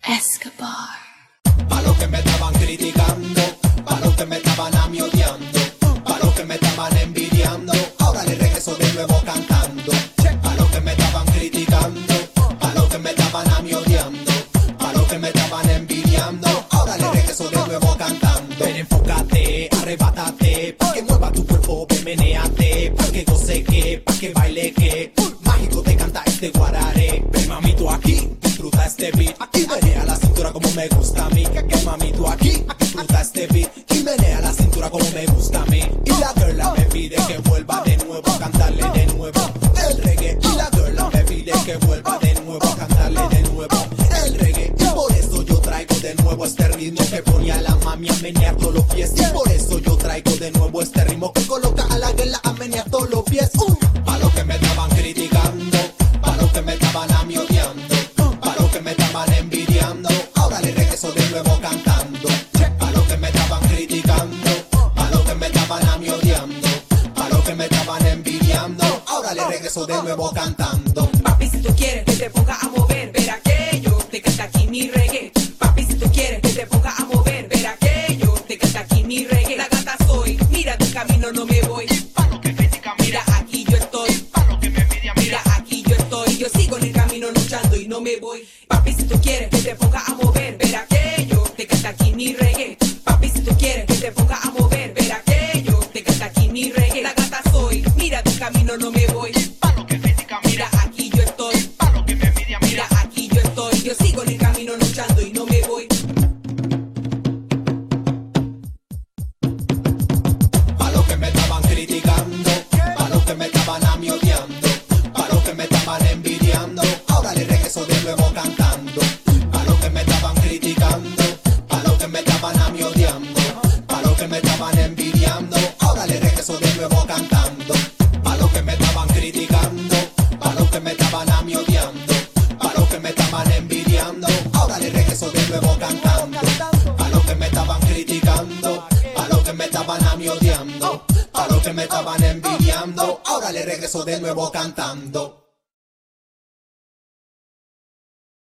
Escobar. Pa' los que me estaban criticando, pa' los que me estaban a mí odiando, pa' los que me estaban envidiando, ahora le regreso de nuevo cantando. Pa' los que me estaban criticando, pa' los que me estaban a mí odiando, pa' los que me estaban envidiando, ahora le regreso de nuevo cantando. Ven, enfócate, arrebátate, pa' que mueva tu cuerpo, ven, menéate, pa' que goce que, pa' que baile que, mágico te canta este guararé. Ven, mamito, aquí, disfruta este beat, aquí menea la cintura como me gusta a mí. Que mamito, aquí, disfruta este beat y menea la cintura como me gusta a mí. Y la girl me pide que vuelva de nuevo a cantarle de nuevo el reggae. Y la girl me pide que vuelva de nuevo a cantarle de nuevo el reggae. Y por eso yo traigo de nuevo este ritmo que ponía a la mami a menear todos los pies. Y por eso yo traigo de nuevo este ritmo que coloca a la girl a menear todos los pies. Pa' los que me estaban criticando, pa' los que me estaban a mí odiando, pa' los que me estaban envidiando, ahora le regreso de nuevo cantando. Pa' los que me estaban criticando, pa' los que me estaban a mí odiando, pa' los que me estaban envidiando, ahora le regreso de nuevo cantando. Papi, si tú quieres que te ponga a mover, verá que yo te canta aquí mi reggae. Papi, si tú quieres que te ponga a mover, verá que yo te canta aquí mi reggae. La gata soy, mira tu camino no me voy. Pa' lo que critican, mira aquí yo estoy. Pa' lo que me envidian, mira aquí yo estoy. Yo sigo en el camino luchando y no me voy. Papi, si tú quieres que te ponga a mover, verá que yo te canta aquí mi reggae. Papi, si tú quieres que te ponga a mover, verá que yo te canta aquí mi reggae. La gata soy, mira tu camino no me voy. Pa' lo que critican, mira aquí yo estoy. Pa' lo que me envidian, mira aquí yo estoy. Yo sigo en el camino luchando y no me voy. Pa' los que me estaban criticando, pa' los que me estaban a mí odiando, pa' los que me estaban envidiando, ahora le regreso de nuevo cantando. Pa' los que me estaban criticando, pa' los que me estaban a mí odiando, pa' los que me estaban envidiando, ahora le regreso de nuevo cantando. Pa' los que me estaban criticando, pa' los que me estaban a mí odiando, pa' los que me estaban envidiando, ahora le regreso de nuevo cantando. Pa' los que me estaban criticando, pa' los que me estaban a mí odiando, pa' los que me estaban envidiando, ahora le regreso de nuevo cantando.